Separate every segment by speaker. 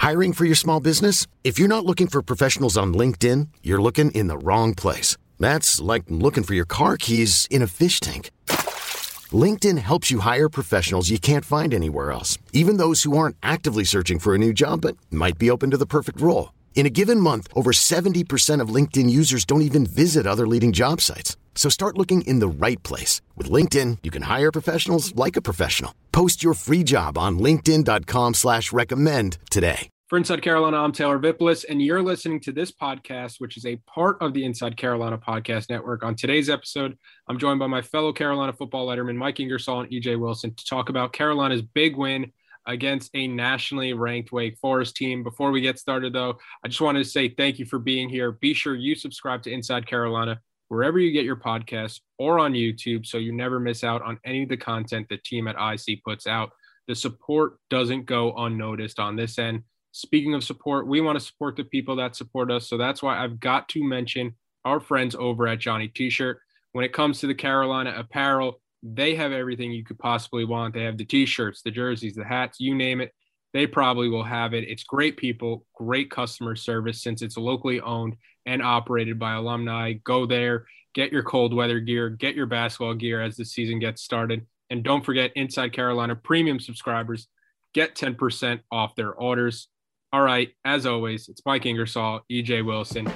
Speaker 1: Hiring for your small business? If you're not looking for professionals on LinkedIn, you're looking in the wrong place. That's like looking for your car keys in a fish tank. LinkedIn helps you hire professionals you can't find anywhere else, even those who aren't actively searching for a new job but might be open to the perfect role. In a given month, over 70% of LinkedIn users don't even visit other leading job sites. So start looking in the right place. With LinkedIn, you can hire professionals like a professional. Post your free job on linkedin.com/recommend today.
Speaker 2: For Inside Carolina, I'm Taylor Vippolis, and you're listening to this podcast, which is a part of the Inside Carolina Podcast Network. On today's episode, I'm joined by my fellow Carolina football letterman, Mike Ingersoll and EJ Wilson, to talk about Carolina's big win against a nationally ranked Wake Forest team. Before we get started, though, I just wanted to say thank you for being here. Be sure you subscribe to Inside Carolina wherever you get your podcasts or on YouTube so you never miss out on any of the content the team at IC puts out. The support doesn't go unnoticed on this end. Speaking of support, we want to support the people that support us, so that's why I've got to mention our friends over at Johnny T-Shirt. When it comes to the Carolina apparel, they have everything you could possibly want. They have the T-shirts, the jerseys, the hats, you name it. They probably will have it. It's great people, great customer service since it's locally owned and operated by alumni. Go there, get your cold weather gear, get your basketball gear as the season gets started. And don't forget, Inside Carolina premium subscribers get 10% off their orders. All right, as always, it's Mike Ingersoll, EJ Wilson.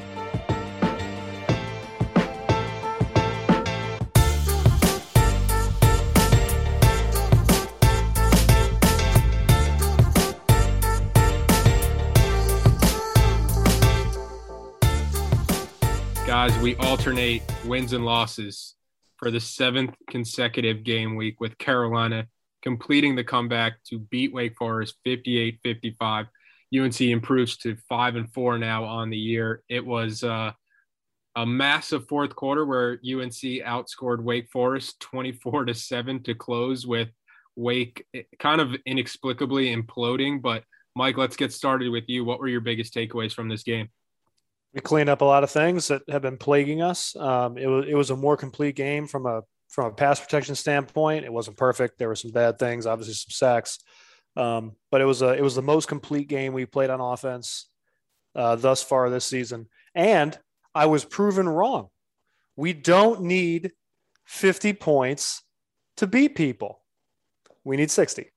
Speaker 2: Guys, we alternate wins and losses for the 7th consecutive game week, with Carolina completing the comeback to beat Wake Forest 58-55. UNC improves to 5-4 now on the year. It was a massive fourth quarter where UNC outscored Wake Forest 24-7 to close, with Wake kind of inexplicably imploding. But Mike, let's get started with you. What were your biggest takeaways from this game?
Speaker 3: We cleaned up a lot of things that have been plaguing us. It was a more complete game from a pass protection standpoint. It wasn't perfect. There were some bad things, obviously some sacks. But it was the most complete game we played on offense thus far this season. And I was proven wrong. We don't need 50 points to beat people. We need 60.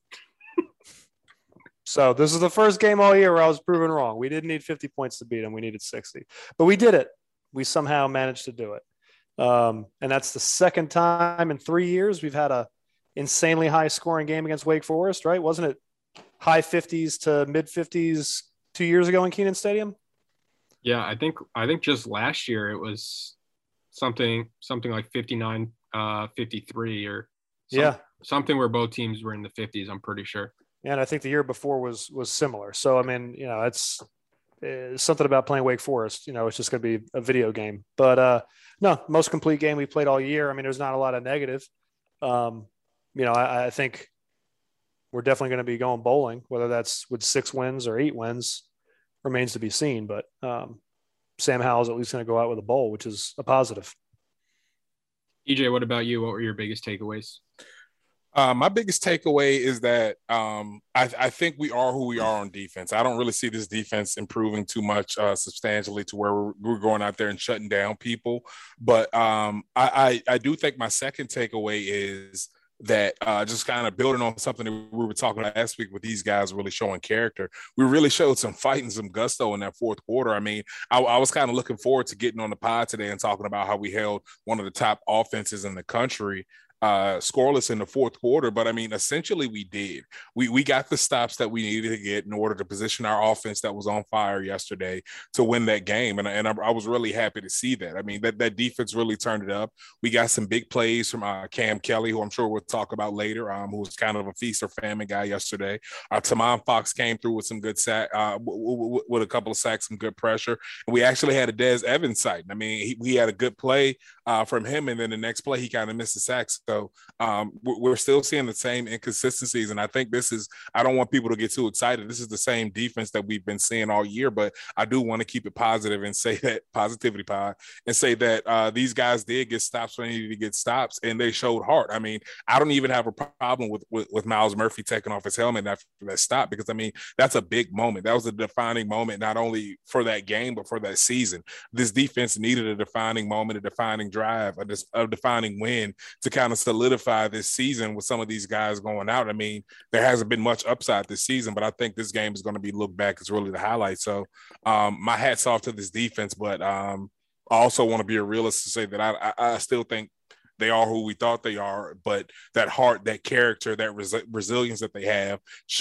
Speaker 3: So this is the first game all year where I was proven wrong. We didn't need 50 points to beat them. We needed 60. But we did it. We somehow managed to do it. And that's the second time in 3 years we've had a insanely high scoring game against Wake Forest, right? Wasn't it high 50s to mid 50s 2 years ago in Kenan Stadium?
Speaker 2: Yeah, I think just last year it was something like 59, 53 or something where both teams were in the 50s, I'm pretty sure.
Speaker 3: And I think the year before was similar. So, I mean, it's something about playing Wake Forest. It's just going to be a video game. But, no, most complete game we played all year. I mean, there's not a lot of negative. I think we're definitely going to be going bowling, whether that's with 6 wins or 8 wins remains to be seen. But Sam Howell's at least going to go out with a bowl, which is a positive.
Speaker 2: EJ, what about you? What were your biggest takeaways?
Speaker 4: My biggest takeaway is that I think we are who we are on defense. I don't really see this defense improving too much substantially to where we're going out there and shutting down people. But I do think my second takeaway is that just kind of building on something that we were talking about last week with these guys really showing character. We really showed some fight and some gusto in that fourth quarter. I mean, I was kind of looking forward to getting on the pod today and talking about how we held one of the top offenses in the country scoreless in the fourth quarter. But I mean, essentially we did. We got the stops that we needed to get in order to position our offense that was on fire yesterday to win that game. And I was really happy to see that. I mean, that defense really turned it up. We got some big plays from Cam Kelly, who I'm sure we'll talk about later, who was kind of a feast or famine guy yesterday. Tamon Fox came through with some good sack, with a couple of sacks, some good pressure. And we actually had a Des Evans sighting. I mean, he had a good play from him, and then the next play he kind of missed the sack. So So we're still seeing the same inconsistencies. And I think I don't want people to get too excited. This is the same defense that we've been seeing all year, but I do want to keep it positive and say that positivity pod and say that these guys did get stops when they needed to get stops, and they showed heart. I mean, I don't even have a problem with Myles Murphy taking off his helmet after that stop, because I mean, that's a big moment. That was a defining moment, not only for that game, but for that season. This defense needed a defining moment, a defining drive, a defining win to kind of solidify this season with some of these guys going out. I mean, there hasn't been much upside this season, but I think this game is going to be looked back as really the highlight. So my hat's off to this defense, but I also want to be a realist to say that I still think they are who we thought they are, but that heart, that character, that resilience that they have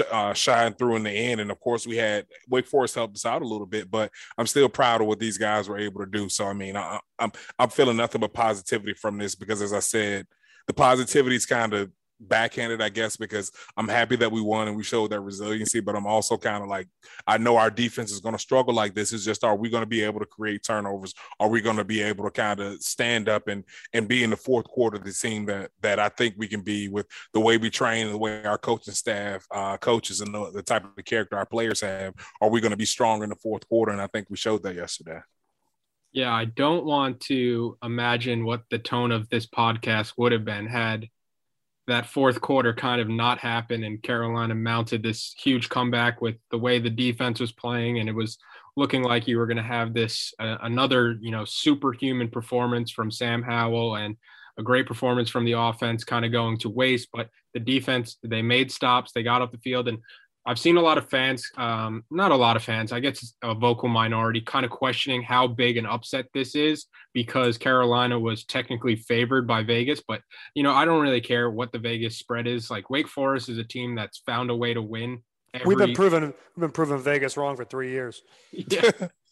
Speaker 4: shine through in the end. And of course, we had Wake Forest help us out a little bit, but I'm still proud of what these guys were able to do. So, I mean, I'm feeling nothing but positivity from this, because as I said, the positivity is kind of backhanded, I guess, because I'm happy that we won and we showed that resiliency, but I'm also kind of like, I know our defense is going to struggle like this. It's just, are we going to be able to create turnovers? Are we going to be able to kind of stand up and be in the fourth quarter the team that I think we can be, with the way we train and the way our coaching staff coaches and the type of character our players have? Are we going to be strong in the fourth quarter? And I think we showed that yesterday.
Speaker 2: Yeah, I don't want to imagine what the tone of this podcast would have been had that fourth quarter kind of not happened and Carolina mounted this huge comeback with the way the defense was playing, and it was looking like you were going to have this another, superhuman performance from Sam Howell and a great performance from the offense kind of going to waste. But the defense, they made stops, they got off the field, and I've seen a lot of fans, not a lot of fans, I guess a vocal minority, kind of questioning how big an upset this is, because Carolina was technically favored by Vegas. But, I don't really care what the Vegas spread is. Like, Wake Forest is a team that's found a way to win.
Speaker 3: We've been proving Vegas wrong for 3 years.
Speaker 2: Yeah.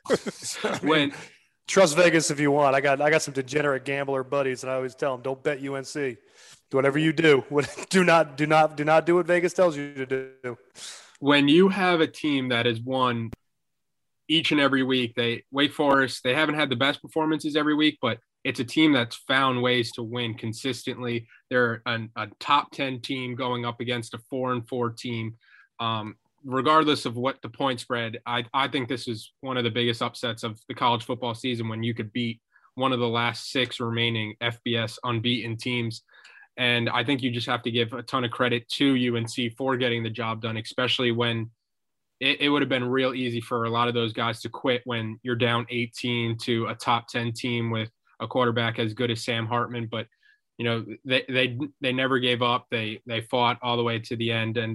Speaker 3: Trust Vegas if you want. I got some degenerate gambler buddies, and I always tell them, don't bet UNC. Do whatever you do. Do not do what Vegas tells you to do.
Speaker 2: When you have a team that has won each and every week, Wake Forest, they haven't had the best performances every week, but it's a team that's found ways to win consistently. They're a top 10 team going up against a 4-4 team. Regardless of what the point spread, I think this is one of the biggest upsets of the college football season, when you could beat one of the last 6 remaining FBS unbeaten teams. And I think you just have to give a ton of credit to UNC for getting the job done, especially when it would have been real easy for a lot of those guys to quit when you're down 18 to a top 10 team with a quarterback as good as Sam Hartman. But, they never gave up. They fought all the way to the end. And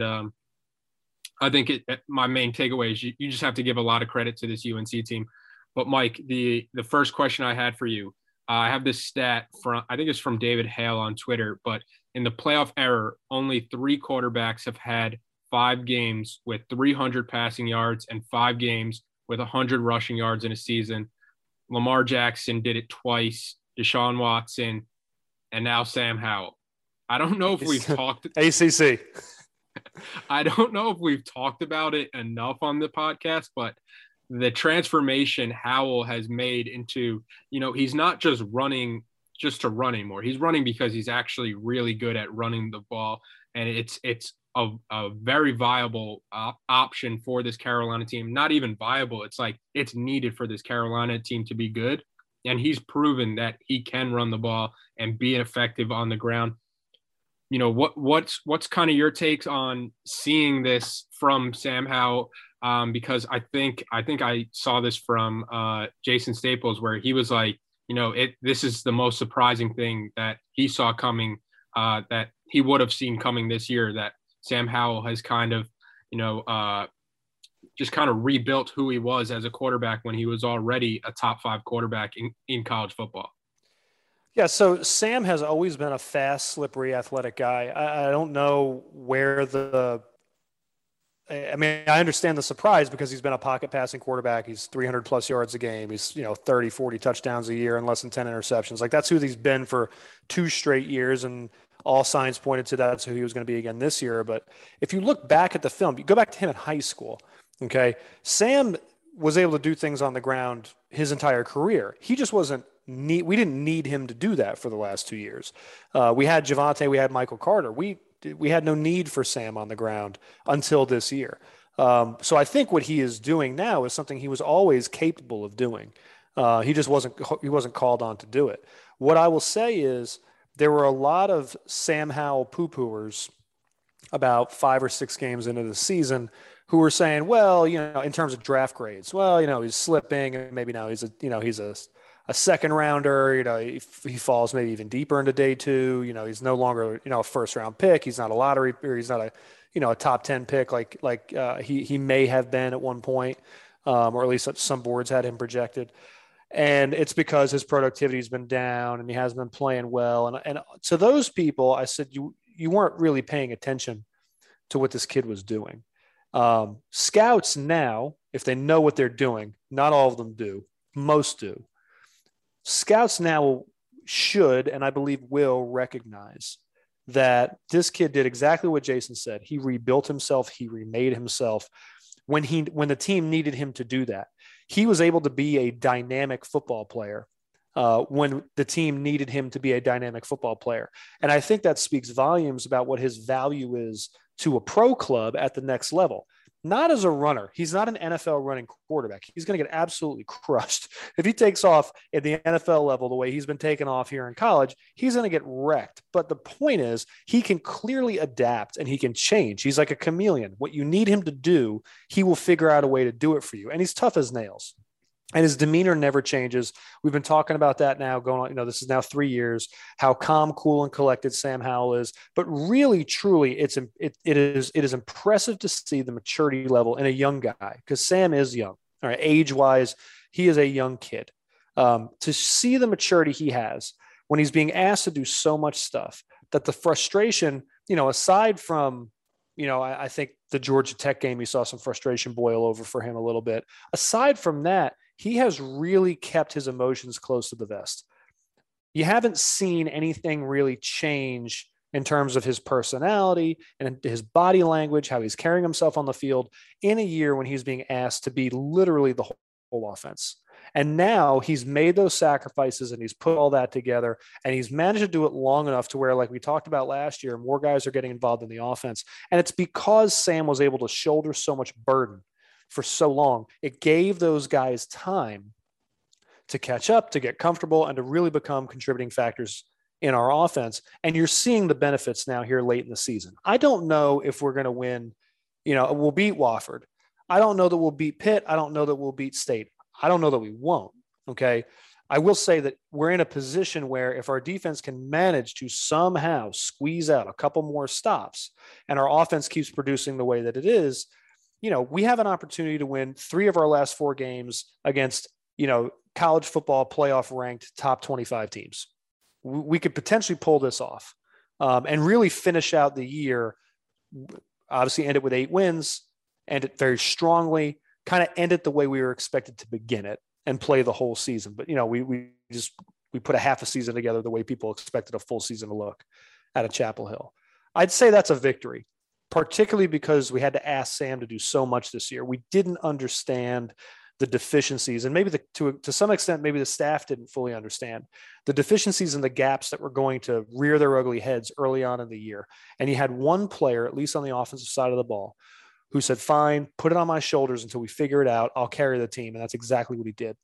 Speaker 2: I think my main takeaway is you just have to give a lot of credit to this UNC team. But Mike, the first question I had for you, I have this stat I think it's from David Hale on Twitter, but in the playoff era, only 3 quarterbacks have had 5 games with 300 passing yards and 5 games with 100 rushing yards in a season. Lamar Jackson did it twice, Deshaun Watson, and now Sam Howell. I don't know if we've talked
Speaker 3: ACC.
Speaker 2: I don't know if we've talked about it enough on the podcast, but the transformation Howell has made into, he's not just running just to run anymore. He's running because he's actually really good at running the ball. And it's a very viable option for this Carolina team. Not even viable. It's like it's needed for this Carolina team to be good. And he's proven that he can run the ball and be effective on the ground. What's kind of your takes on seeing this from Sam Howell? Because I think I saw this from Jason Staples, where he was like, this is the most surprising thing that he saw coming, that he would have seen coming this year, that Sam Howell has kind of, just kind of rebuilt who he was as a quarterback when he was already a top 5 quarterback in college football.
Speaker 3: Yeah, so Sam has always been a fast, slippery, athletic guy. I don't know where I understand the surprise, because he's been a pocket passing quarterback. He's 300 plus yards a game. He's, 30, 40 touchdowns a year and less than 10 interceptions. Like, that's who he's been for 2 straight years. And all signs pointed to that's who he was going to be again this year. But if you look back at the film, you go back to him in high school. Okay. Sam was able to do things on the ground his entire career. He just wasn't didn't need him to do that for the last 2 years. We had Javonte, we had Michael Carter. We had no need for Sam on the ground until this year. So I think what he is doing now is something he was always capable of doing. He just wasn't called on to do it. What I will say is there were a lot of Sam Howell poo-pooers about 5 or 6 games into the season who were saying, well, in terms of draft grades, well, he's slipping, and maybe now he's a second rounder. He falls maybe even deeper into day 2. He's no longer a first round pick. He's not a lottery, or he's not a top 10 pick like he may have been at one point, or at least some boards had him projected. And it's because his productivity has been down and he hasn't been playing well. And to those people, I said, you weren't really paying attention to what this kid was doing. Scouts now, if they know what they're doing, not all of them do, most do. Scouts now should, and I believe will, recognize that this kid did exactly what Jason said. He rebuilt himself. He remade himself when the team needed him to do that. He was able to be a dynamic football player when the team needed him to be a dynamic football player. And I think that speaks volumes about what his value is to a pro club at the next level. Not as a runner. He's not an NFL running quarterback. He's going to get absolutely crushed. If he takes off at the NFL level the way he's been taking off here in college, he's going to get wrecked. But the point is, he can clearly adapt and he can change. He's like a chameleon. What you need him to do, he will figure out a way to do it for you. And he's tough as nails. And his demeanor never changes. We've been talking about that now going on, this is now 3 years, how calm, cool, and collected Sam Howell is. But really, truly, it is impressive to see the maturity level in a young guy, because Sam is young. All right, age-wise, he is a young kid. To see the maturity he has when he's being asked to do so much stuff, that the frustration, aside from, I think the Georgia Tech game, you saw some frustration boil over for him a little bit. Aside from that, he has really kept his emotions close to the vest. You haven't seen anything really change in terms of his personality and his body language, how he's carrying himself on the field in a year when he's being asked to be literally the whole offense. And now he's made those sacrifices and he's put all that together, and he's managed to do it long enough to where, like we talked about last year, more guys are getting involved in the offense. And it's because Sam was able to shoulder so much burden for so long. It gave those guys time to catch up, to get comfortable, and to really become contributing factors in our offense. And you're seeing the benefits now here late in the season. I don't know if we're going to win, we'll beat Wofford. I don't know that we'll beat Pitt. I don't know that we'll beat State. I don't know that we won't. Okay. I will say that we're in a position where if our defense can manage to somehow squeeze out a couple more stops and our offense keeps producing the way that it is, we have an opportunity to win 3 of our last 4 games against, college football playoff ranked top 25 teams. We could potentially pull this off and really finish out the year, obviously end it with 8 wins, end it very strongly, kind of end it the way we were expected to begin it and play the whole season. But, we put a half a season together the way people expected a full season to look out of Chapel Hill. I'd say that's a victory, particularly because we had to ask Sam to do so much this year. We didn't understand the deficiencies, and maybe to some extent, maybe the staff didn't fully understand the deficiencies and the gaps that were going to rear their ugly heads early on in the year. And he had one player, at least on the offensive side of the ball, who said, fine, put it on my shoulders until we figure it out. I'll carry the team. And that's exactly what he did.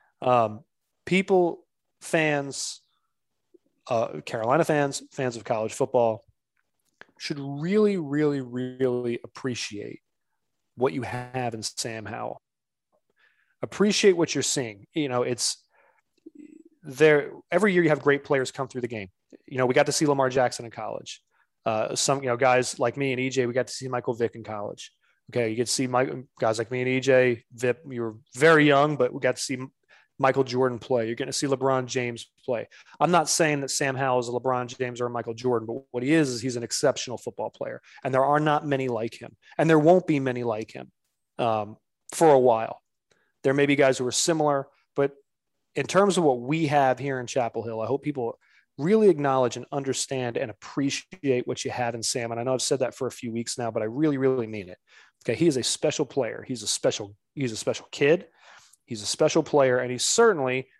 Speaker 3: Fans, Carolina fans of college football should really, really, really appreciate what you have in Sam Howell. Appreciate what you're seeing. It's there. Every year you have great players come through the game. We got to see Lamar Jackson in college. Some guys like me and EJ, we got to see Michael Vick in college. Okay, you get to see guys like me and EJ. Vip, you were very young, but we got to see Michael Jordan play. You're going to see LeBron James play. I'm not saying that Sam Howell is a LeBron James or a Michael Jordan, but what he is he's an exceptional football player, and there are not many like him, and there won't be many like him for a while. There may be guys who are similar, but in terms of what we have here in Chapel Hill, I hope people really acknowledge and understand and appreciate what you have in Sam. And I know I've said that for a few weeks now, but I really, really mean it. Okay. He is a special player. He's a special kid. He's a special player, and he's certainly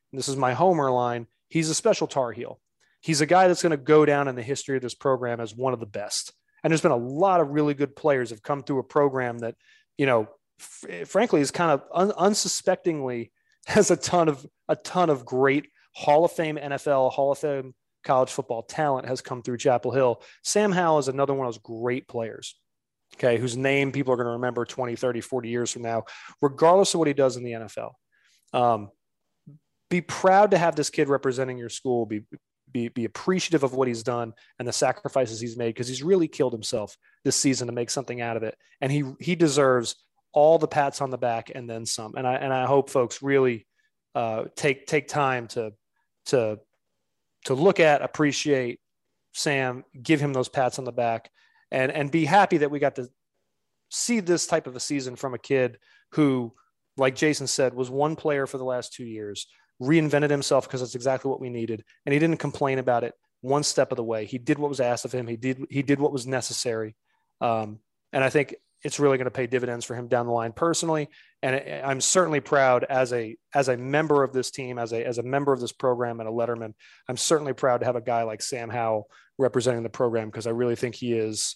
Speaker 3: and this is my homer line, he's a special Tar Heel. He's a guy that's going to go down in the history of this program as one of the best. And there's been a lot of really good players have come through a program that, frankly, is kind of unsuspectingly has a ton of great Hall of Fame NFL, Hall of Fame college football talent has come through Chapel Hill. Sam Howell is another one of those great players, okay, whose name people are going to remember 20, 30, 40 years from now, regardless of what he does in the NFL. Be proud to have this kid representing your school. Be appreciative of what he's done and the sacrifices he's made, because he's really killed himself this season to make something out of it. And he deserves all the pats on the back and then some. And I hope folks really take time to look at, appreciate Sam, give him those pats on the back, and be happy that we got to see this type of a season from a kid who, like Jason said, was one player for the last 2 years, reinvented himself because it's exactly what we needed. And he didn't complain about it one step of the way. He did what was asked of him. He did what was necessary. And I think it's really going to pay dividends for him down the line personally. And I'm certainly proud as a member of this team, as a member of this program and a letterman, I'm certainly proud to have a guy like Sam Howell representing the program, because I really think he is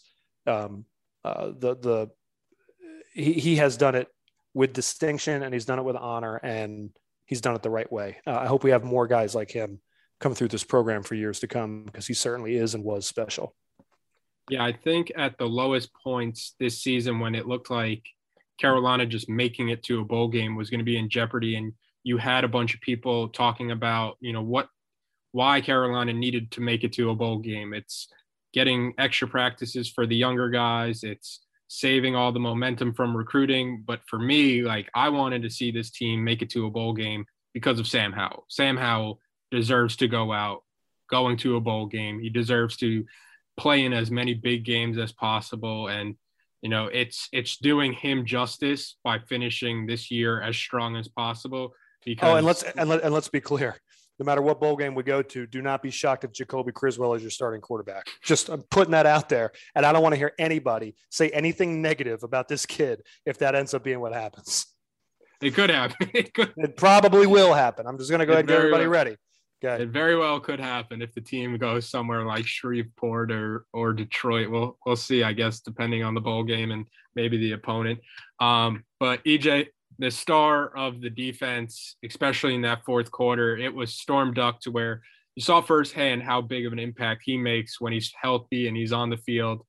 Speaker 3: he has done it with distinction, and he's done it with honor, and he's done it the right way. I hope we have more guys like him come through this program for years to come, because he certainly is and was special.
Speaker 2: Yeah, I think at the lowest points this season, when it looked like Carolina just making it to a bowl game was going to be in jeopardy, and you had a bunch of people talking about, why Carolina needed to make it to a bowl game. It's getting extra practices for the younger guys. It's saving all the momentum from recruiting. But for me, I wanted to see this team make it to a bowl game because of Sam Howell. Sam Howell deserves to go out going to a bowl game. He deserves to play in as many big games as possible. And, it's doing him justice by finishing this year as strong as possible. Because
Speaker 3: let's be clear. No matter what bowl game we go to, do not be shocked if Jacoby Criswell is your starting quarterback. I'm putting that out there. And I don't want to hear anybody say anything negative about this kid if that ends up being what happens.
Speaker 2: It could happen.
Speaker 3: It probably will happen. I'm just going to go ahead and get everybody ready.
Speaker 2: It very well could happen if the team goes somewhere like Shreveport or Detroit. We'll see, I guess, depending on the bowl game and maybe the opponent. But EJ, the star of the defense, especially in that fourth quarter, it was Storm Duck, to where you saw firsthand how big of an impact he makes when he's healthy and he's on the field.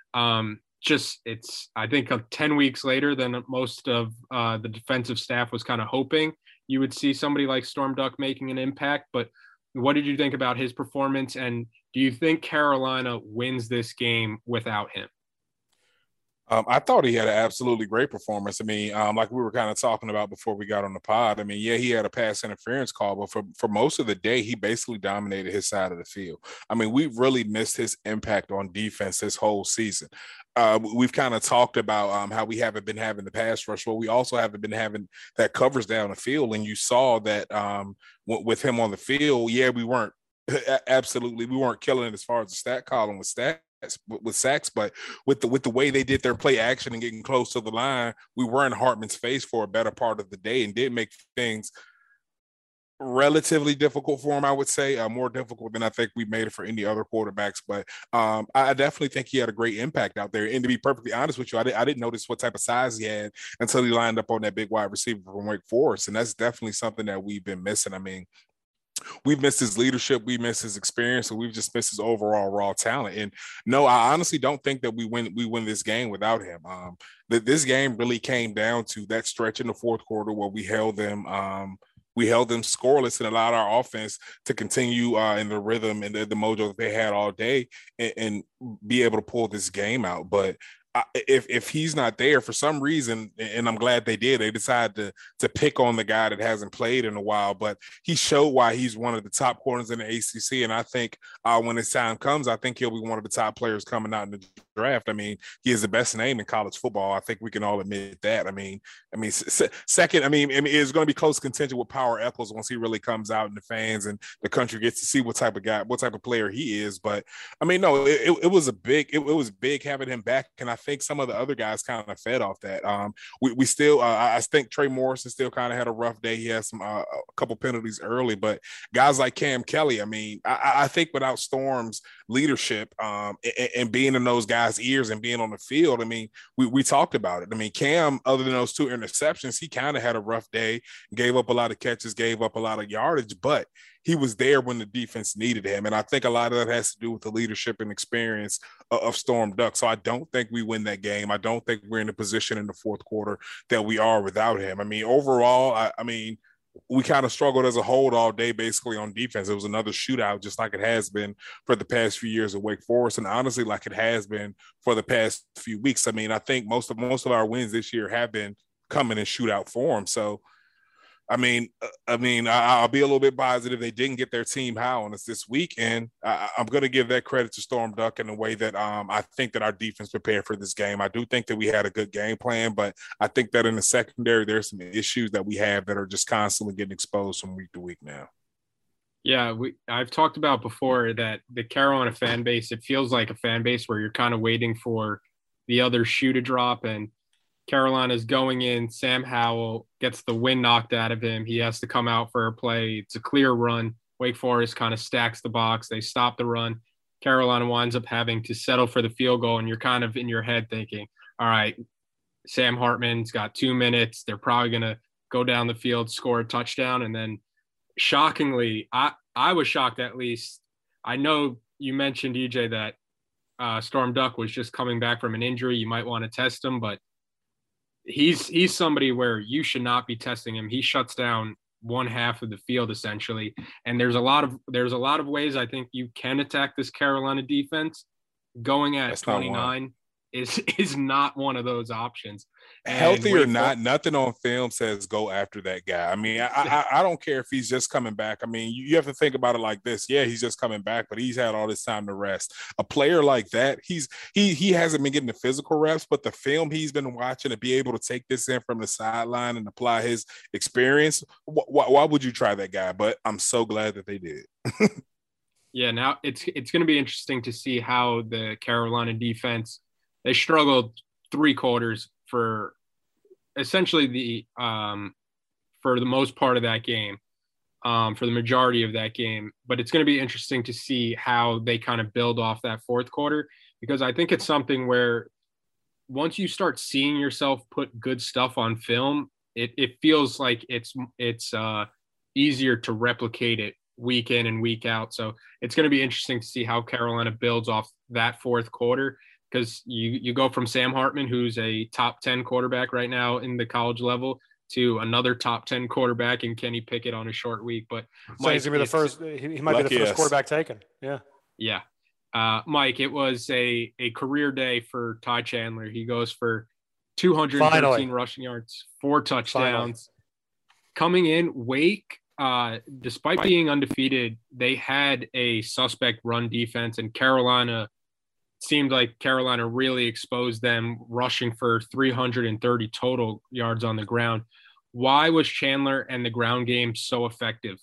Speaker 2: I think 10 weeks later than most of the defensive staff was kind of hoping you would see somebody like Storm Duck making an impact. But what did you think about his performance? And do you think Carolina wins this game without him?
Speaker 4: I thought he had an absolutely great performance. I mean, like we were kind of talking about before we got on the pod. I mean, yeah, he had a pass interference call, but for most of the day, he basically dominated his side of the field. I mean, we've really missed his impact on defense this whole season. We've kind of talked about how we haven't been having the pass rush. Well, we also haven't been having that covers down the field. And you saw that with him on the field, yeah, we weren't killing it as far as the stat column with sacks, but with the way they did their play action and getting close to the line, we were in Hartman's face for a better part of the day and did make things relatively difficult for him, I would say, more difficult than I think we made it for any other quarterbacks. But I definitely think he had a great impact out there. And to be perfectly honest with you, I didn't notice what type of size he had until he lined up on that big wide receiver from Wake Forest. And that's definitely something that we've been missing. I mean, we've missed his leadership, we missed his experience, and we've just missed his overall raw talent. And no, I honestly don't think that we win this game without him. This game really came down to that stretch in the fourth quarter where we held them scoreless and allowed our offense to continue in the rhythm and the mojo that they had all day and be able to pull this game out. But if he's not there for some reason, and I'm glad they decided to pick on the guy that hasn't played in a while, but he showed why he's one of the top corners in the ACC. And I think when his time comes, I think he'll be one of the top players coming out in the draft. I mean, he is the best name in college football. I think we can all admit that. I mean, second, it's going to be close contention with Power Echols once he really comes out and the fans and the country gets to see what type of player he is. But I mean, no, it was big having him back. And I think some of the other guys kind of fed off that. We still, I think Trey Morrison still kind of had a rough day. He had a couple penalties early, but guys like Cam Kelly, I mean, I think without Storm's leadership and being in those guys' ears and being on the field, I mean, we talked about it. I mean, Cam, other than those 2 interceptions, he kind of had a rough day, gave up a lot of catches, gave up a lot of yardage, but he was there when the defense needed him. And I think a lot of that has to do with the leadership and experience of Storm Duck. So I don't think we win that game. I don't think we're in a position in the fourth quarter that we are without him. I mean, overall, I mean, we kind of struggled as a whole all day, basically on defense. It was another shootout, just like it has been for the past few years at Wake Forest, and honestly, like it has been for the past few weeks. I mean, I think most of our wins this year have been coming in shootout form. So, I'll be a little bit biased if they didn't get their team high on us this week, and I'm going to give that credit to Storm Duck in the way that I think that our defense prepared for this game. I do think that we had a good game plan, but I think that in the secondary, there's some issues that we have that are just constantly getting exposed from week to week now.
Speaker 2: Yeah, I've talked about before that the Carolina fan base, it feels like a fan base where you're kind of waiting for the other shoe to drop, and Carolina's going in. Sam Howell gets the wind knocked out of him. He has to come out for a play. It's a clear run. Wake Forest kind of stacks the box. They stop the run. Carolina winds up having to settle for the field goal, and you're kind of in your head thinking, all right, Sam Hartman's got 2 minutes. They're probably going to go down the field, score a touchdown. And then shockingly, I was shocked at least. I know you mentioned, EJ, that Storm Duck was just coming back from an injury. You might want to test him, but he's somebody where you should not be testing him. He shuts down one half of the field essentially. And there's a lot of ways I think you can attack this Carolina defense. Going at 29 is not one of those options. And
Speaker 4: healthy or not, nothing on film says go after that guy. I mean, I don't care if he's just coming back. I mean, you have to think about it like this. Yeah, he's just coming back, but he's had all this time to rest. A player like that, he hasn't been getting the physical reps, but the film he's been watching, to be able to take this in from the sideline and apply his experience, why would you try that guy? But I'm so glad that they did.
Speaker 2: Yeah, now it's going to be interesting to see how the Carolina defense, they struggled 3 quarters for essentially for the most part of that game, for the majority of that game. But it's going to be interesting to see how they kind of build off that fourth quarter, because I think it's something where once you start seeing yourself put good stuff on film, it feels like it's easier to replicate it week in and week out. So it's going to be interesting to see how Carolina builds off that fourth quarter, because you go from Sam Hartman, who's a top 10 quarterback right now in the college level, to another top 10 quarterback in Kenny Pickett on a short week. But
Speaker 3: so Mike, he's gonna be the first. He might be the first quarterback taken. Yeah.
Speaker 2: Yeah. Mike, it was a career day for Ty Chandler. He goes for 213 rushing yards, 4 touchdowns. Coming in, Wake, despite being undefeated, they had a suspect run defense, and Carolina seemed like Carolina really exposed them, rushing for 330 total yards on the ground. Why was Chandler and the ground game so effective?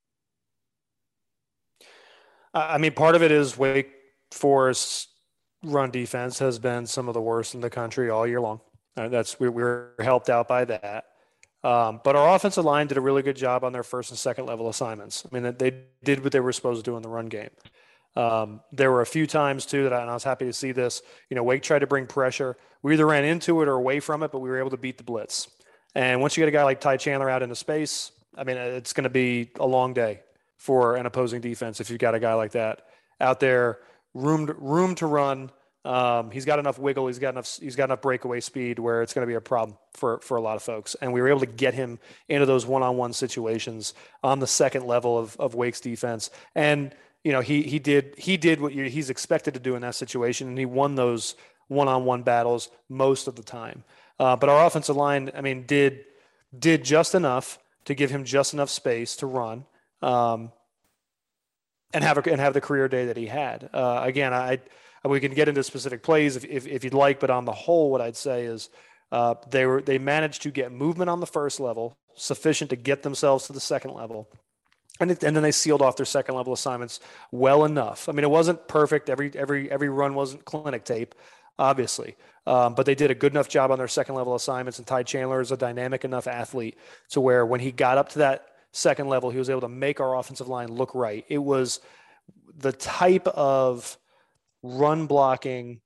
Speaker 3: I mean, part of it is Wake Forest's run defense has been some of the worst in the country all year long. We were helped out by that. But our offensive line did a really good job on their first and second level assignments. I mean, they did what they were supposed to do in the run game. There were a few times too and I was happy to see this. Wake tried to bring pressure. We either ran into it or away from it, but we were able to beat the blitz. And once you get a guy like Ty Chandler out into space, I mean, it's going to be a long day for an opposing defense if you've got a guy like that out there, room to run. He's got enough wiggle. He's got enough breakaway speed where it's going to be a problem for a lot of folks. And we were able to get him into those one-on-one situations on the second level of Wake's defense. And he did what he's expected to do in that situation, and he won those one-on-one battles most of the time. But our offensive line, I mean, did just enough to give him just enough space to run, and have the career day that he had. Again, we can get into specific plays if you'd like, but on the whole, what I'd say is they managed to get movement on the first level sufficient to get themselves to the second level. And then they sealed off their second level assignments well enough. I mean, it wasn't perfect. Every run wasn't clinic tape, obviously. But they did a good enough job on their second level assignments, and Ty Chandler is a dynamic enough athlete to where when he got up to that second level, he was able to make our offensive line look right. It was the type of run blocking,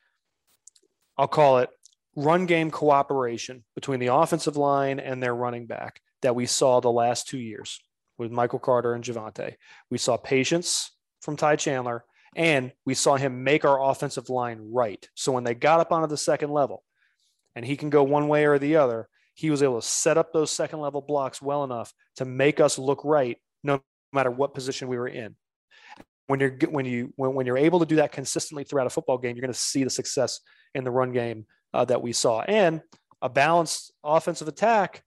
Speaker 3: I'll call it run game cooperation between the offensive line and their running back that we saw the last 2 years with Michael Carter and Javonte. We saw patience from Ty Chandler, and we saw him make our offensive line right. So when they got up onto the second level, and he can go one way or the other, he was able to set up those second level blocks well enough to make us look right no matter what position we were in. When you're able to do that consistently throughout a football game, you're going to see the success in the run game that we saw, and a balanced offensive attack.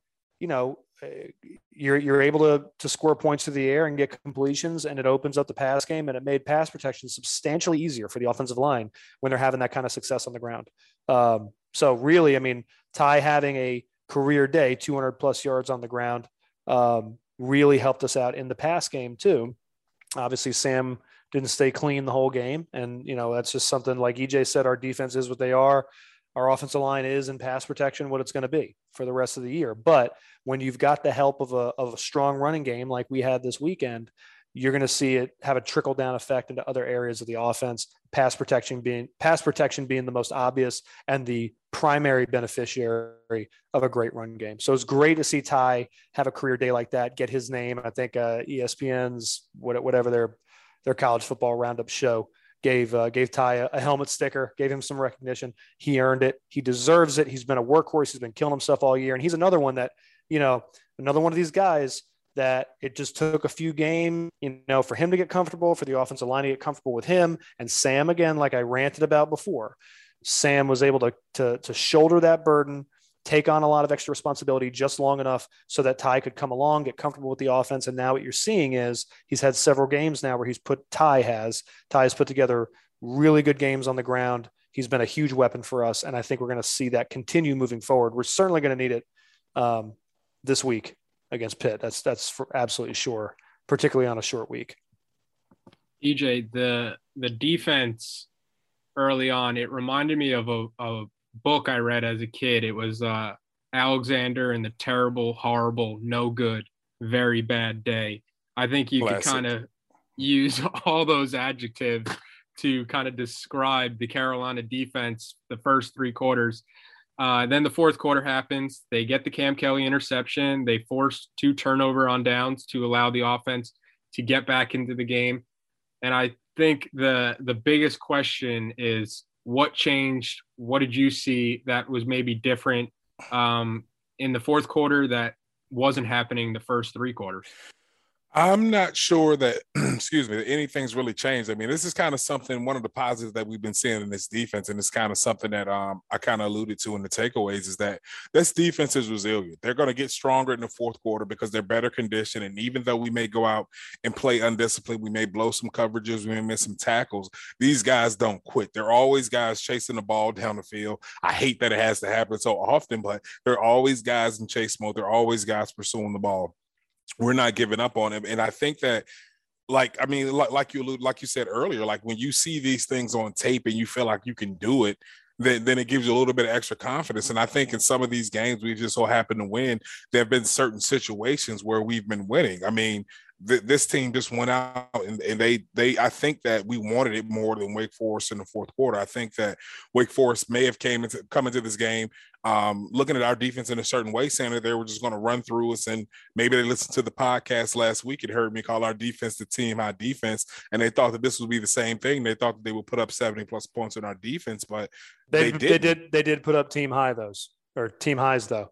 Speaker 3: You're able to score points through the air and get completions, and it opens up the pass game, and it made pass protection substantially easier for the offensive line when they're having that kind of success on the ground. So really, I mean, Ty having a career day, 200 plus yards on the ground, really helped us out in the pass game too. Obviously, Sam didn't stay clean the whole game. And, that's just something like EJ said, our defense is what they are. Our offensive line is in pass protection what it's going to be for the rest of the year. But when you've got the help of a strong running game like we had this weekend, you're going to see it have a trickle down effect into other areas of the offense, pass protection being the most obvious and the primary beneficiary of a great run game. So it's great to see Ty have a career day like that, get his name. I think ESPN's whatever their college football roundup show gave Ty a helmet sticker, gave him some recognition. He earned it. He deserves it. He's been a workhorse. He's been killing himself all year. And he's another one that, another one of these guys that it just took a few games, for him to get comfortable, for the offensive line to get comfortable with him. And Sam, again, like I ranted about before, Sam was able to shoulder that burden, take on a lot of extra responsibility just long enough so that Ty could come along, get comfortable with the offense. And now what you're seeing is he's had several games now where Ty has put together really good games on the ground. He's been a huge weapon for us. And I think we're going to see that continue moving forward. We're certainly going to need it this week against Pitt. That's for absolutely sure, particularly on a short week.
Speaker 2: EJ, the defense early on, it reminded me of a book I read as a kid. It was Alexander and the Terrible, Horrible, No Good, Very Bad Day. I think you could kind of use all those adjectives to kind of describe the Carolina defense the first three quarters. Then the fourth quarter happens. They get the Cam Kelly interception. They force 2 turnover on downs to allow the offense to get back into the game. And I think the biggest question is what changed? What did you see that was maybe different in the fourth quarter that wasn't happening the first 3 quarters?
Speaker 4: I'm not sure that, anything's really changed. I mean, this is kind of something, one of the positives that we've been seeing in this defense, and it's kind of something that I kind of alluded to in the takeaways, is that this defense is resilient. They're going to get stronger in the fourth quarter because they're better conditioned. And even though we may go out and play undisciplined, we may blow some coverages, we may miss some tackles, these guys don't quit. They're always guys chasing the ball down the field. I hate that it has to happen so often, but they're always guys in chase mode. They're always guys pursuing the ball. We're not giving up on him. And I think that, like you said earlier, like when you see these things on tape and you feel like you can do it, then it gives you a little bit of extra confidence. And I think in some of these games we just so happen to win, there have been certain situations where we've been winning. I mean, this team just went out and they I think that we wanted it more than Wake Forest in the fourth quarter. I think that Wake Forest may have come into this game looking at our defense in a certain way, saying that they were just going to run through us. And maybe they listened to the podcast last week and heard me call our defense the team high defense, and they thought that this would be the same thing. They thought that they would put up 70+ points on our defense, but they did put up team highs though.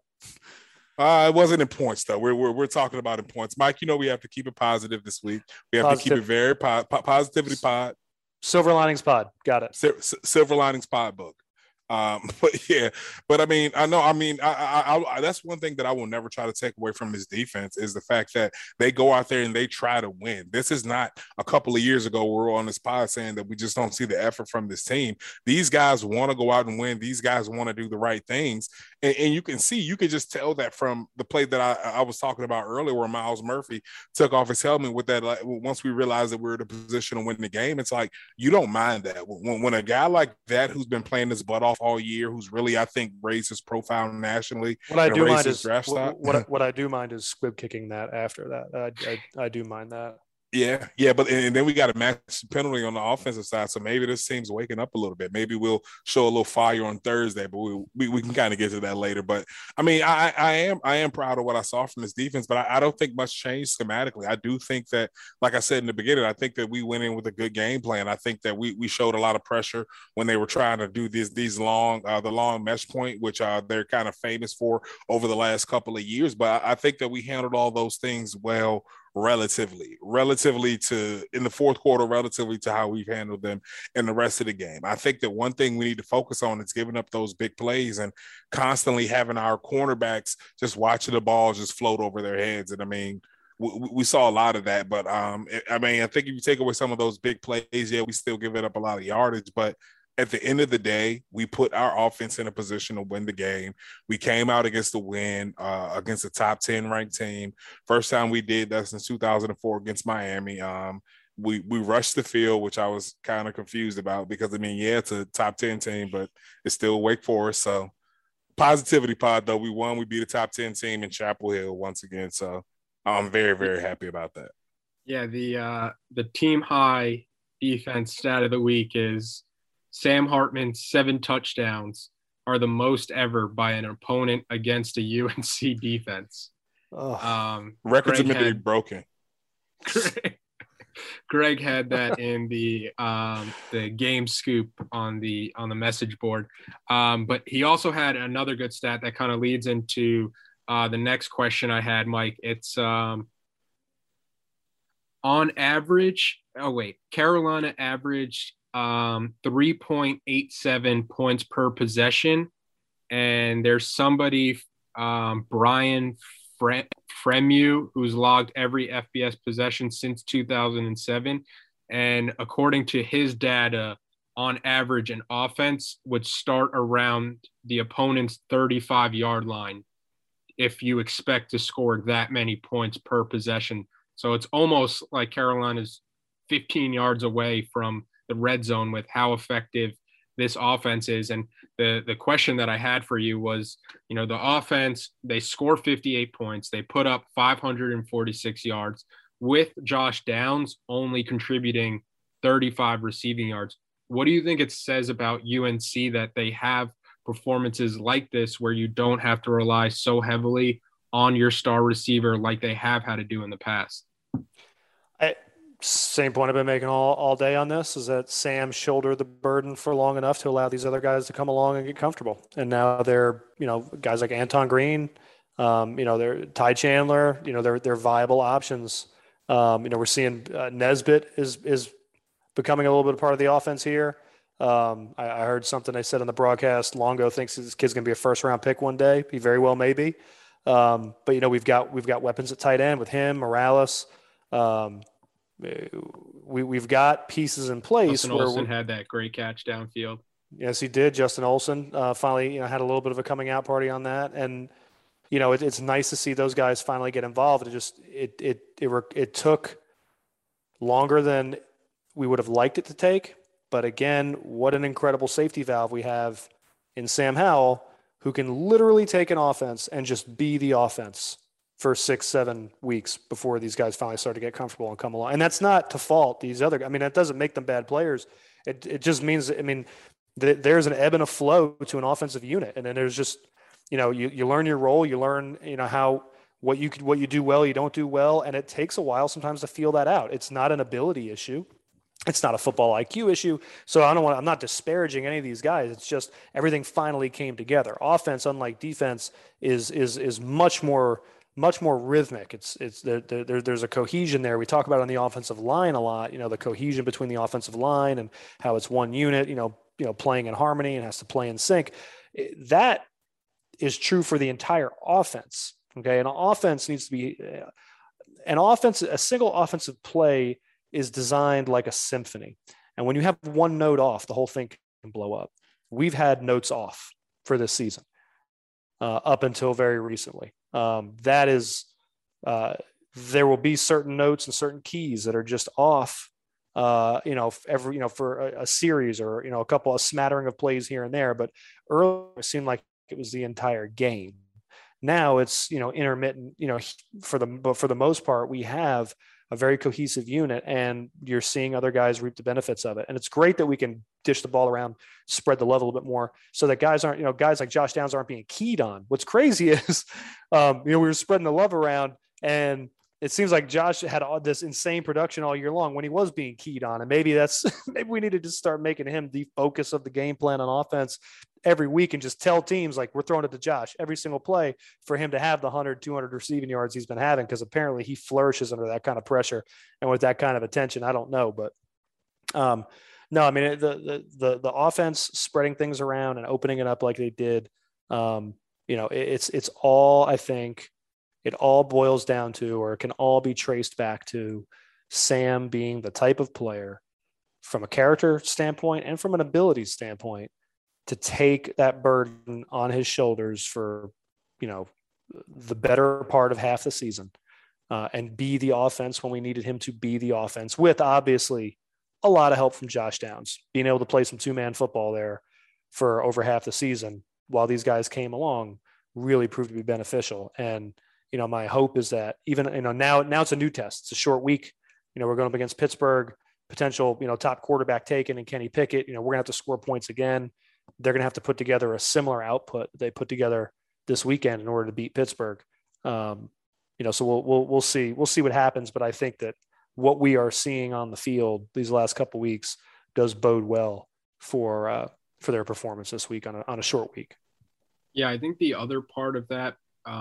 Speaker 4: It wasn't in points though. We're talking about in points. Mike, we have to keep it positive this week. We have to keep it very positivity pod.
Speaker 3: Silver Linings Pod. Got it.
Speaker 4: Silver Linings Pod book. But yeah, but I mean, I know, I mean, that's one thing that I will never try to take away from this defense is the fact that they go out there and they try to win. This is not a couple of years ago we were on this pod saying that we just don't see the effort from this team. These guys want to go out and win. These guys want to do the right things. And you can see, you can just tell that from the play that I was talking about earlier where Myles Murphy took off his helmet with that. Like, once we realized that we were in a position to win the game, it's like, you don't mind that. When a guy like that who's been playing his butt off all year, who's really, I think, raised his profile nationally.
Speaker 3: What I do mind is what I do mind is squib kicking that after that. I do mind that.
Speaker 4: Yeah, but and then we got a match penalty on the offensive side, so maybe this team's waking up a little bit. Maybe we'll show a little fire on Thursday, but we can kind of get to that later. But I mean, I am proud of what I saw from this defense, but I don't think much changed schematically. I do think that, like I said in the beginning, I think that we went in with a good game plan. I think that we showed a lot of pressure when they were trying to do these long the long mesh point, which they're kind of famous for over the last couple of years. But I think that we handled all those things well. Relatively to in the fourth quarter, relatively to how we've handled them in the rest of the game. I think that one thing we need to focus on is giving up those big plays and constantly having our cornerbacks just watching the ball just float over their heads. And I mean, we saw a lot of that, but I mean, I think if you take away some of those big plays, yeah, we still give it up a lot of yardage, but at the end of the day, we put our offense in a position to win the game. We came out against the win, against a top 10 ranked team. First time we did that since 2004 against Miami. We rushed the field, which I was kind of confused about because, I mean, yeah, it's a top 10 team, but it's still Wake Forest. So positivity pod, though. We won. We beat a top 10 team in Chapel Hill once again. So I'm very, very happy about that.
Speaker 2: Yeah, the team high defense stat of the week is Sam Hartman's 7 touchdowns are the most ever by an opponent against a UNC defense.
Speaker 4: Records are meant to be broken.
Speaker 2: Greg had that in the game scoop on the message board. But he also had another good stat that kind of leads into the next question I had, Mike. It's on average. Oh, wait. Carolina averaged 3.87 points per possession. And there's somebody, Brian Fremu, who's logged every FBS possession since 2007. And according to his data, on average, an offense would start around the opponent's 35-yard line if you expect to score that many points per possession. So it's almost like Carolina's 15 yards away from the red zone with how effective this offense is. And the question that I had for you was, you know, the offense, they score 58 points. They put up 546 yards with Josh Downs only contributing 35 receiving yards. What do you think it says about UNC that they have performances like this where you don't have to rely so heavily on your star receiver like they have had to do in the past?
Speaker 3: Same point I've been making all day on this is that Sam shouldered the burden for long enough to allow these other guys to come along and get comfortable. And now they're, you know, guys like Anton Green, you know, they're Ty Chandler, you know, they're viable options. You know, we're seeing Nesbitt is becoming a little bit of part of the offense here. I heard something they said on the broadcast. Longo thinks this kid's going to be a first-round pick one day. He very well may be. But, you know, we've got weapons at tight end with him, Morales. We've got pieces in place.
Speaker 2: Justin Olsen had that great catch downfield.
Speaker 3: Yes, he did. Justin Olsen finally, you know, had a little bit of a coming out party on that, and you know, it's nice to see those guys finally get involved. It took longer than we would have liked it to take, but again, what an incredible safety valve we have in Sam Howell, who can literally take an offense and just be the offense for 6-7 weeks before these guys finally start to get comfortable and come along. And that's not to fault these other guys. I mean, that doesn't make them bad players. It just means, I mean, there's an ebb and a flow to an offensive unit. And then there's just, you know, you learn your role, you learn, you know, what you do well, you don't do well. And it takes a while sometimes to feel that out. It's not an ability issue. It's not a football IQ issue. So I'm not disparaging any of these guys. It's just everything finally came together. Offense, unlike defense, is much more rhythmic. There's a cohesion there. We talk about it on the offensive line a lot, you know, the cohesion between the offensive line and how it's one unit. You know, playing in harmony and has to play in sync. That is true for the entire offense. Okay. An offense needs to be a single offensive play is designed like a symphony. And when you have one note off, the whole thing can blow up. We've had notes off for this season up until very recently. That is, there will be certain notes and certain keys that are just off, for a series or, a smattering of plays here and there. But earlier it seemed like it was the entire game. Now it's, intermittent, but for the most part, we have a very cohesive unit, and you're seeing other guys reap the benefits of it. And it's great that we can dish the ball around, spread the level a bit more so that guys aren't, guys like Josh Downs aren't being keyed on. What's crazy is, we were spreading the love around, and it seems like Josh had all this insane production all year long when he was being keyed on. And maybe we need to just start making him the focus of the game plan on offense every week and just tell teams like we're throwing it to Josh every single play for him to have the 100, 200 receiving yards he's been having, because apparently he flourishes under that kind of pressure and with that kind of attention. I don't know, but no, I mean, the offense spreading things around and opening it up like they did, it's all, I think it all boils down to, or it can all be traced back to Sam being the type of player from a character standpoint and from an ability standpoint to take that burden on his shoulders for, the better part of half the season and be the offense when we needed him to be the offense, with obviously a lot of help from Josh Downs, being able to play some two-man football there for over half the season while these guys came along really proved to be beneficial. And, my hope is that even, now it's a new test. It's a short week. We're going up against Pittsburgh, potential, top quarterback taken and Kenny Pickett. We're going to have to score points again. They're going to have to put together a similar output that they put together this weekend in order to beat Pittsburgh. So we'll see what happens. But I think that what we are seeing on the field these last couple of weeks does bode well for their performance this week on a short week.
Speaker 2: Yeah, I think the other part of that,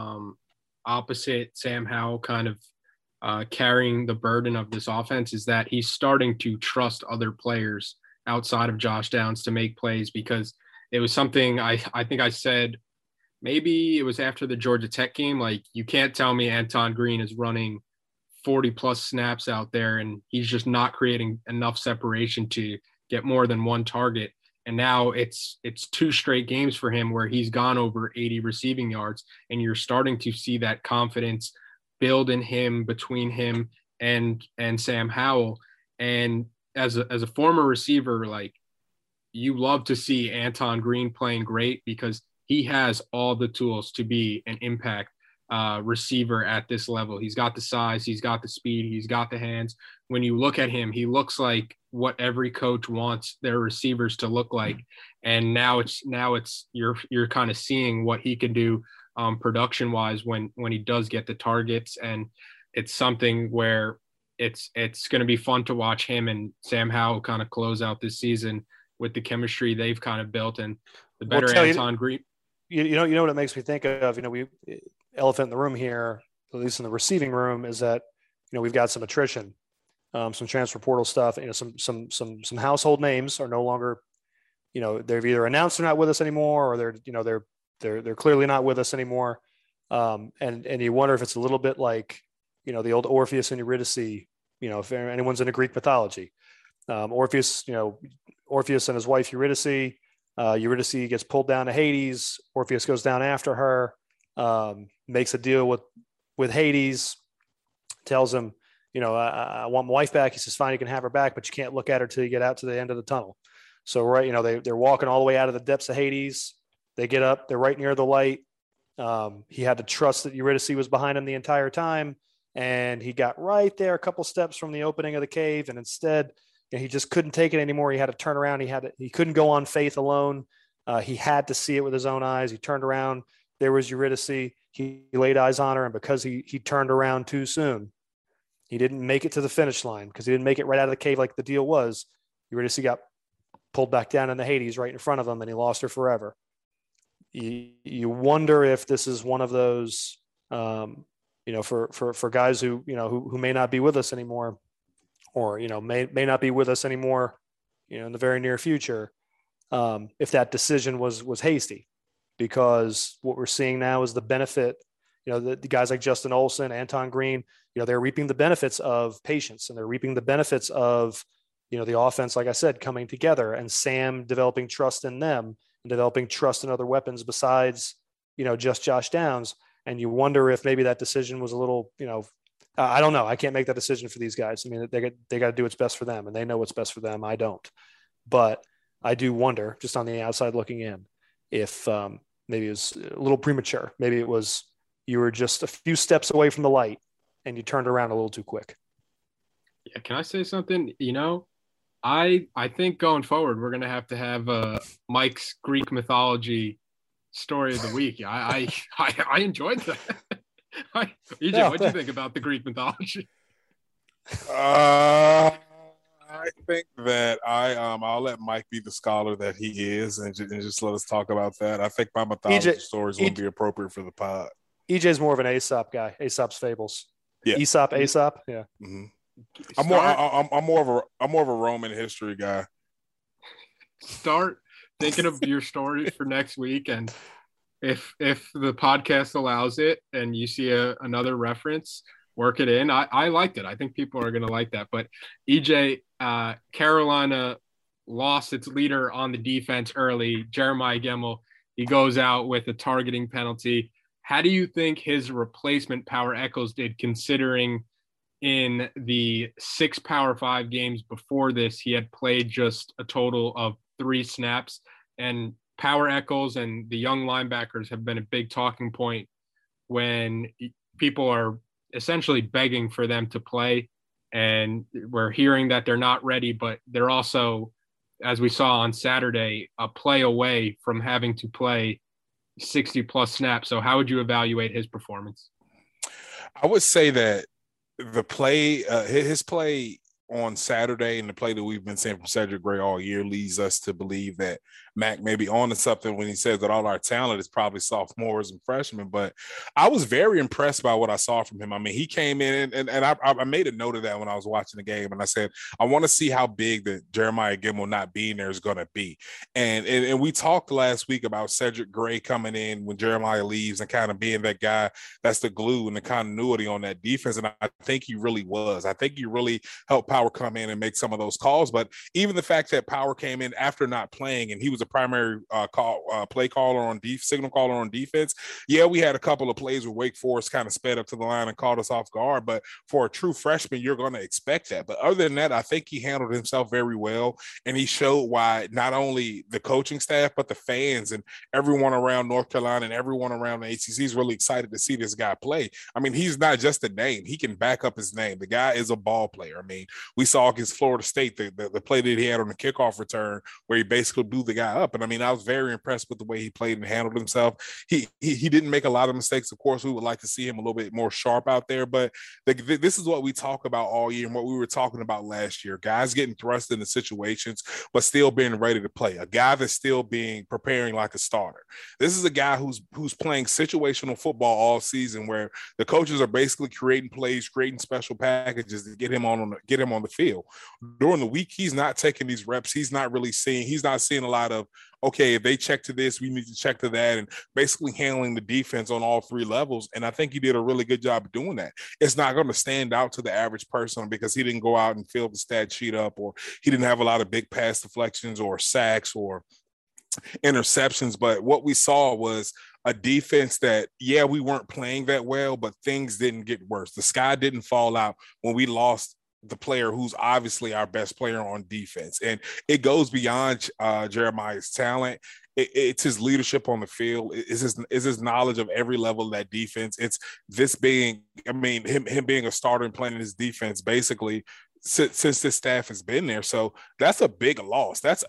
Speaker 2: opposite Sam Howell kind of carrying the burden of this offense, is that he's starting to trust other players outside of Josh Downs to make plays, because it was something I think I said, maybe it was after the Georgia Tech game, like, you can't tell me Anton Green is running 40 plus snaps out there and he's just not creating enough separation to get more than one target. And now it's 2 straight games for him where he's gone over 80 receiving yards, and you're starting to see that confidence build in him, between him and Sam Howell. And as a former receiver, like, you love to see Anton Green playing great, because he has all the tools to be an impact receiver at this level. He's got the size, he's got the speed, he's got the hands. When you look at him, he looks like what every coach wants their receivers to look like. And now it's you're kind of seeing what he can do production wise when he does get the targets. And it's something where it's going to be fun to watch him and Sam Howell kind of close out this season with the chemistry they've kind of built, and the better Anton Green.
Speaker 3: You know what it makes me think of, we elephant in the room here, at least in the receiving room, is that, we've got some attrition, some transfer portal stuff, some household names are no longer, they've either announced they're not with us anymore, or they're clearly not with us anymore. And you wonder if it's a little bit like, the old Orpheus and Eurydice, if anyone's into Greek mythology, Orpheus and his wife Eurydice, Eurydice gets pulled down to Hades. Orpheus goes down after her, makes a deal with Hades, tells him, I want my wife back. He says, fine, you can have her back, but you can't look at her till you get out to the end of the tunnel. So, right, they're walking all the way out of the depths of Hades. They get up, they're right near the light. He had to trust that Eurydice was behind him the entire time. And he got right there a couple steps from the opening of the cave. And instead, he just couldn't take it anymore. He had to turn around. He couldn't go on faith alone. He had to see it with his own eyes. He turned around. There was Eurydice. He laid eyes on her. And because he turned around too soon, he didn't make it to the finish line, because he didn't make it right out of the cave like the deal was. Eurydice got pulled back down into Hades right in front of him, and he lost her forever. You wonder if this is one of those, for guys who may not be with us anymore, or, may not be with us anymore, in the very near future. if that decision was hasty, because what we're seeing now is the benefit. The guys like Justin Olson, Anton Green, they're reaping the benefits of patience, and they're reaping the benefits of, the offense, like I said, coming together, and Sam developing trust in them and developing trust in other weapons besides, just Josh Downs. And you wonder if maybe that decision was a little, I don't know. I can't make that decision for these guys. I mean, they got to do what's best for them, and they know what's best for them. I don't. But I do wonder, just on the outside looking in, if maybe it was a little premature. Maybe it was you were just a few steps away from the light and you turned around a little too quick.
Speaker 2: Yeah, can I say something? I think going forward, we're going to have Mike's Greek mythology story of the week. I enjoyed that. EJ, what do you think about the Greek mythology?
Speaker 4: I think that I'll let Mike be the scholar that he is, and just let us talk about that. I think my mythology stories wouldn't be appropriate for the pod.
Speaker 3: EJ's more of an Aesop guy. Aesop's fables.
Speaker 4: Yeah.
Speaker 3: Aesop. Yeah.
Speaker 4: Mm-hmm. I'm more of a Roman history guy.
Speaker 2: Start thinking of your stories for next week, and if the podcast allows it and you see another reference, work it in. I liked it. I think people are going to like that. But EJ, Carolina lost its leader on the defense early. Jeremiah Gemmel, he goes out with a targeting penalty. How do you think his replacement Power Echols did, considering in the 6 Power 5 games before this, he had played just a total of 3 snaps? And Power Echols and the young linebackers have been a big talking point when people are essentially begging for them to play. And we're hearing that they're not ready, but they're also, as we saw on Saturday, a play away from having to play 60 plus snaps. So how would you evaluate his performance?
Speaker 4: I would say that the play, his play on Saturday and the play that we've been seeing from Cedric Gray all year leads us to believe that Mac may be on to something when he says that all our talent is probably sophomores and freshmen. But I was very impressed by what I saw from him. I mean, he came in and I made a note of that when I was watching the game, and I said, I want to see how big that Jeremiah Gemmel not being there is going to be. And we talked last week about Cedric Gray coming in when Jeremiah leaves and kind of being that guy that's the glue and the continuity on that defense. And I think he really was. I think he really helped Power come in and make some of those calls. But even the fact that Power came in after not playing and he was a primary play caller on signal caller on defense. Yeah, we had a couple of plays where Wake Forest kind of sped up to the line and caught us off guard. But for a true freshman, you're going to expect that. But other than that, I think he handled himself very well. And he showed why not only the coaching staff, but the fans and everyone around North Carolina and everyone around the ACC is really excited to see this guy play. I mean, he's not just a name. He can back up his name. The guy is a ball player. I mean, we saw against Florida State, the play that he had on the kickoff return where he basically blew the guy up. And I mean, I was very impressed with the way he played and handled himself. He didn't make a lot of mistakes. Of course, we would like to see him a little bit more sharp out there, but this is what we talk about all year and what we were talking about last year. Guys getting thrust into situations, but still being ready to play. A guy that's still preparing like a starter. This is a guy who's playing situational football all season, where the coaches are basically creating plays, creating special packages to get him on the field. During the week, he's not taking these reps. He's not seeing a lot of, okay, if they check to this, we need to check to that, and basically handling the defense on all 3 levels. And I think he did a really good job of doing that. It's not going to stand out to the average person because he didn't go out and fill the stat sheet up, or he didn't have a lot of big pass deflections or sacks or interceptions. But what we saw was a defense that, yeah, we weren't playing that well, but things didn't get worse. The sky didn't fall out when we lost the player who's obviously our best player on defense. And it goes beyond Jeremiah's talent. It's his leadership on the field. It's his knowledge of every level of that defense. It's this being, him being a starter and playing his defense basically since this staff has been there. So that's a big loss. That's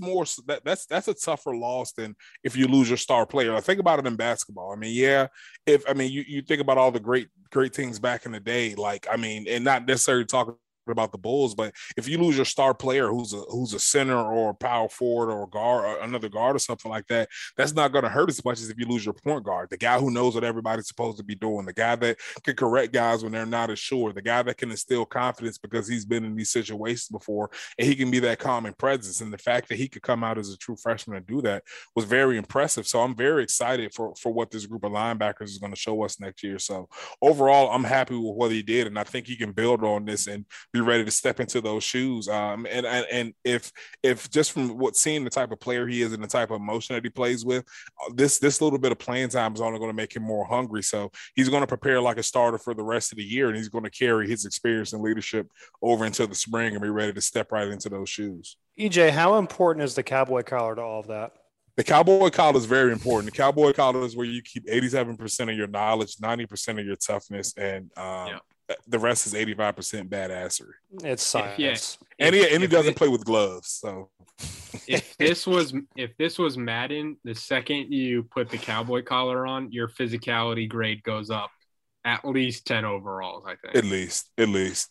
Speaker 4: a tougher loss than if you lose your star player. I think about it in basketball. I mean, yeah, you think about all the great things back in the day, and not necessarily talking about the Bulls, but if you lose your star player who's a center or a power forward or a guard or another guard or something like that, that's not going to hurt as much as if you lose your point guard, the guy who knows what everybody's supposed to be doing, the guy that can correct guys when they're not as sure, the guy that can instill confidence because he's been in these situations before, and he can be that calming presence. And the fact that he could come out as a true freshman and do that was very impressive. So I'm very excited for what this group of linebackers is going to show us next year. So overall, I'm happy with what he did, and I think he can build on this and be ready to step into those shoes. And if just from what seeing the type of player he is and the type of emotion that he plays with, this little bit of playing time is only going to make him more hungry. So he's going to prepare like a starter for the rest of the year, and he's going to carry his experience and leadership over into the spring and be ready to step right into those shoes.
Speaker 3: EJ, how important is the cowboy collar to all of that?
Speaker 4: The cowboy collar is very important. The cowboy collar is where you keep 87% of your knowledge, 90% of your toughness, and the rest is 85% badassery.
Speaker 3: It's science.
Speaker 4: And he doesn't play with gloves. So
Speaker 2: if this was Madden, the second you put the cowboy collar on, your physicality grade goes up at least 10 overalls, I think.
Speaker 4: At least.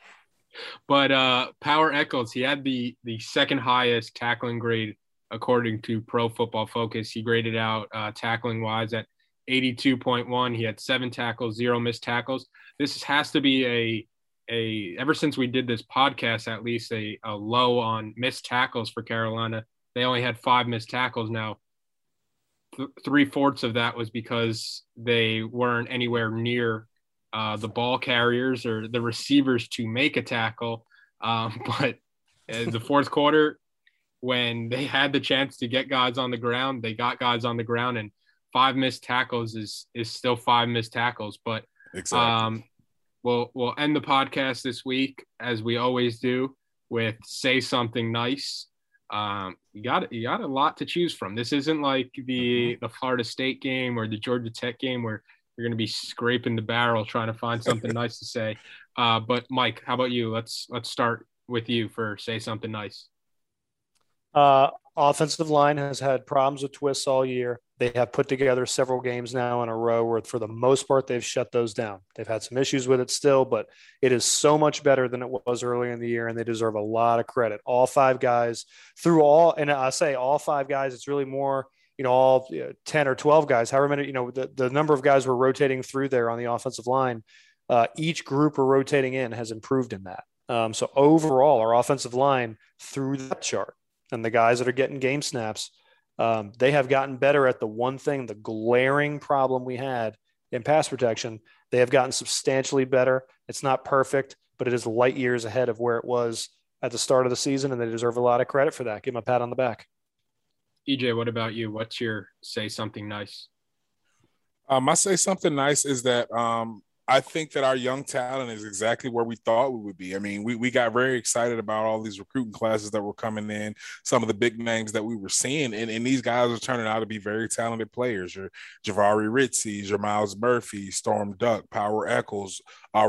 Speaker 2: But Power Echols, he had the second highest tackling grade according to Pro Football Focus. He graded out tackling wise at 82.1. He had 7 tackles, 0 missed tackles. This has to be a ever since we did this podcast, at least a low on missed tackles for Carolina. They only had 5 missed tackles. Now, 3/4 of that was because they weren't anywhere near the ball carriers or the receivers to make a tackle. But the fourth quarter, when they had the chance to get guys on the ground, they got guys on the ground, and 5 missed tackles is still 5 missed tackles. But
Speaker 4: exactly.
Speaker 2: We'll end the podcast this week, as we always do, with Say Something Nice. You got a lot to choose from. This isn't like the Florida State game or the Georgia Tech game where you're going to be scraping the barrel trying to find something nice to say. But Mike, how about you? Let's start with you for Say Something Nice.
Speaker 3: Offensive line has had problems with twists all year. They have put together several games now in a row where, for the most part, they've shut those down. They've had some issues with it still, but it is so much better than it was earlier in the year, and they deserve a lot of credit. All 5 guys and I say all 5 guys, it's really more, all 10 or 12 guys, however many, the number of guys we're rotating through there on the offensive line, each group we're rotating in has improved in that. So overall, our offensive line through that chart, and the guys that are getting game snaps, they have gotten better at the one thing, the glaring problem we had in pass protection. They have gotten substantially better. It's not perfect, but it is light years ahead of where it was at the start of the season, and they deserve a lot of credit for that. Give them a pat on the back.
Speaker 2: EJ, what about you? What's your Say Something Nice?
Speaker 4: My Say Something Nice is that I think that our young talent is exactly where we thought we would be. I mean, we got very excited about all these recruiting classes that were coming in, some of the big names that we were seeing, and these guys are turning out to be very talented players. Your Javari Ritzies, your Miles Murphy, Storm Duck, Power Echols,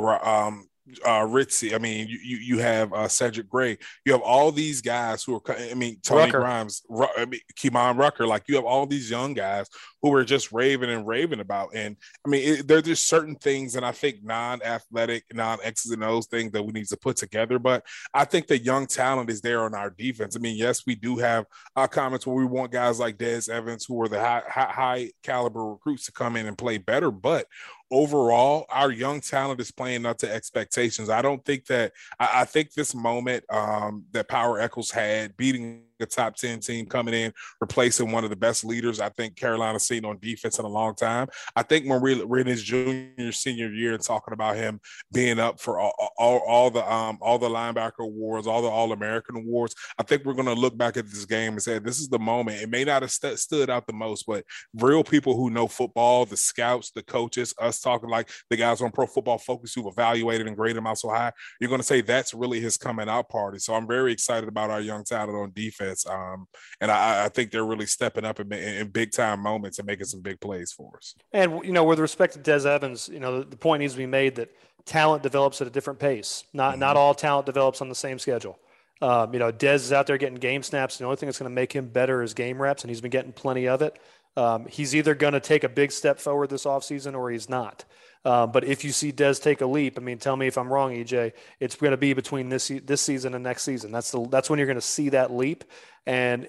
Speaker 4: Ritzy. I mean, you have Cedric Gray. You have all these guys who are. I mean, Tony
Speaker 3: Rucker.
Speaker 4: Grimes, Kemon Rucker. Like, you have all these young guys who are just raving about. And I mean, there's just certain things, and I think non-athletic, non-X's and O's things that we need to put together. But I think the young talent is there on our defense. I mean, yes, we do have comments where we want guys like Des Evans, who are the high caliber recruits, to come in and play better, but overall, our young talent is playing up to expectations. I don't think that – I think this moment that Power Echols had, beating a top 10 team, coming in, replacing one of the best leaders I think Carolina's seen on defense in a long time. I think when we're in his senior year and talking about him being up for all the linebacker awards, all the All-American awards, I think we're going to look back at this game and say, this is the moment. It may not have stood out the most, but real people who know football, the scouts, the coaches, us talking like the guys on Pro Football Focus who've evaluated and graded him out so high, you're going to say that's really his coming out party. So I'm very excited about our young talent on defense. And I think they're really stepping up in big time moments and making some big plays for us.
Speaker 3: And, with respect to Des Evans, the point needs to be made that talent develops at a different pace. Not all talent develops on the same schedule. Des is out there getting game snaps. The only thing that's going to make him better is game reps, and he's been getting plenty of it. He's either going to take a big step forward this offseason or he's not. But if you see Dez take a leap, I mean, tell me if I'm wrong, EJ, it's going to be between this season and next season. That's when you're going to see that leap. And,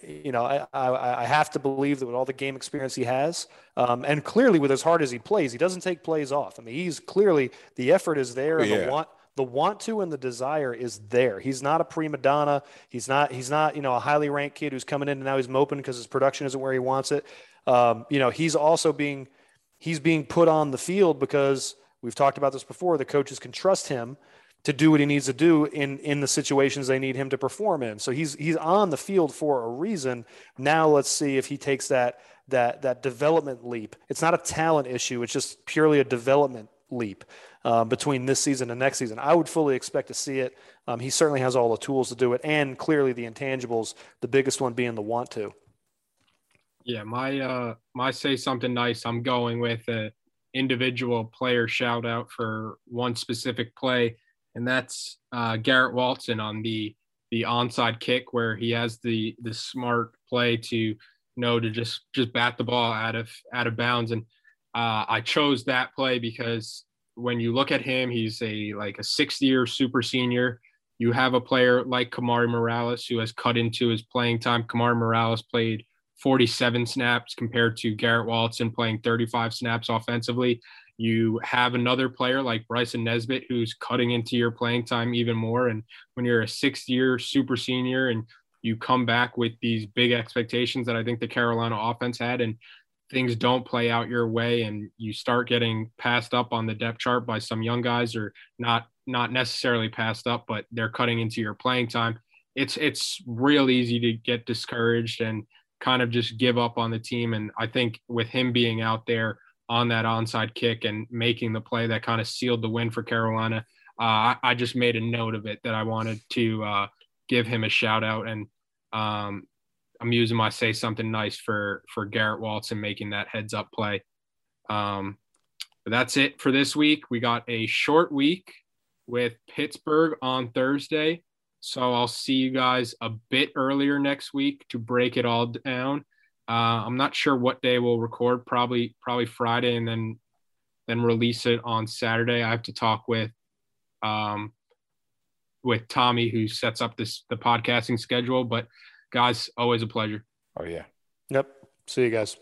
Speaker 3: I have to believe that with all the game experience he has, and clearly with as hard as he plays, he doesn't take plays off. I mean, he's clearly, the effort is there and the want to and the desire is there. He's not a prima donna. He's not, a highly ranked kid who's coming in and now he's moping because his production isn't where he wants it. He's also being put on the field because we've talked about this before. The coaches can trust him to do what he needs to do in the situations they need him to perform in. So he's on the field for a reason. Now let's see if he takes that development leap. It's not a talent issue. It's just purely a development leap between this season and next season. I would fully expect to see it. He certainly has all the tools to do it, and clearly the intangibles, the biggest one being the want to.
Speaker 2: Yeah, my say something nice, I'm going with an individual player shout out for one specific play, and that's Garrett Walton on the onside kick, where he has the smart play to to just bat the ball out of bounds. And I chose that play because when you look at him, he's a 6th-year super senior. You have a player like Kamari Morales who has cut into his playing time. Kamari Morales played 47 snaps compared to Garrett Walton playing 35 snaps offensively. You have another player like Bryson Nesbitt who's cutting into your playing time even more. And when you're a 6th-year super senior and you come back with these big expectations that I think the Carolina offense had, and things don't play out your way and you start getting passed up on the depth chart by some young guys, or not necessarily passed up, but they're cutting into your playing time, it's real easy to get discouraged and kind of just give up on the team. And I think with him being out there on that onside kick and making the play that kind of sealed the win for Carolina, I just made a note of it that I wanted to give him a shout out. And I'm using my say something nice for Garrett Walton making that heads up play. But that's it for this week. We got a short week with Pittsburgh on Thursday. So I'll see you guys a bit earlier next week to break it all down. I'm not sure what day we'll record, probably Friday, and then release it on Saturday. I have to talk with Tommy, who sets up the podcasting schedule. But guys, always a pleasure.
Speaker 4: Oh yeah.
Speaker 3: Yep. See you guys.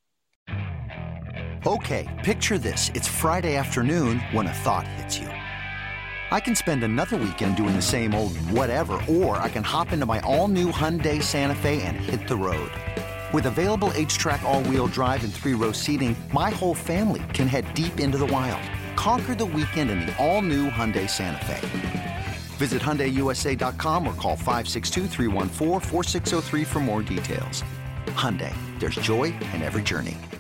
Speaker 5: Okay, picture this. It's Friday afternoon when a thought hits you. I can spend another weekend doing the same old whatever, or I can hop into my all-new Hyundai Santa Fe and hit the road. With available H-Track all-wheel drive and 3-row seating, my whole family can head deep into the wild. Conquer the weekend in the all-new Hyundai Santa Fe. Visit HyundaiUSA.com or call 562-314-4603 for more details. Hyundai, there's joy in every journey.